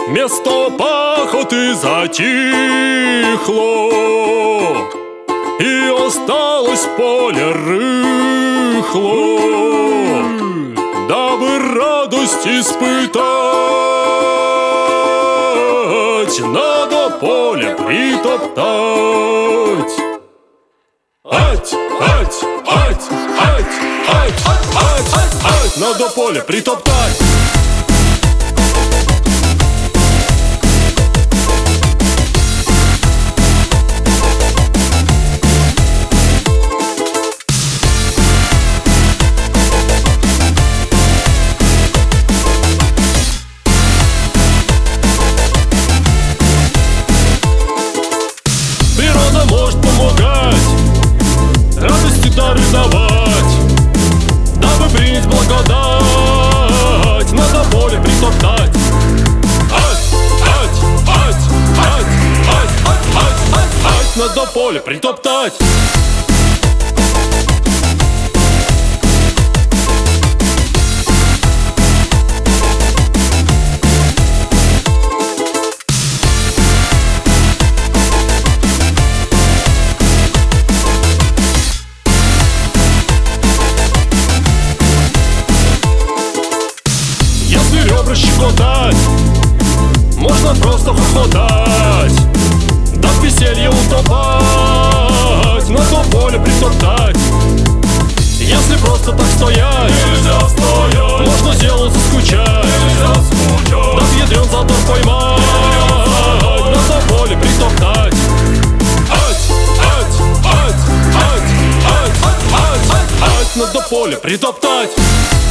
Место пахоты затихло, и осталось поле рыхло. Дабы радость испытать, надо поле притоптать. Ать, ать, ать, ать, ать, ать, ать, надо поле притоптать. Природа может помогать, радости дары давать. Дабы принять благодать, надо поле притоптать. Ать, ать, ать, ать, ать, ать, ать, ать, ать, надо поле притоптать. Ребра щекотать, можно просто хохотать, да в веселье утопать, на то поле притоптать. Если просто так стоять, нельзя стоять, можно делу заскучать, нельзя скучать, да в ядрен затор поймать, на то поле притоптать. Ать, ать, ать, ать, ать, ать, ать, ать, на то поле притоптать.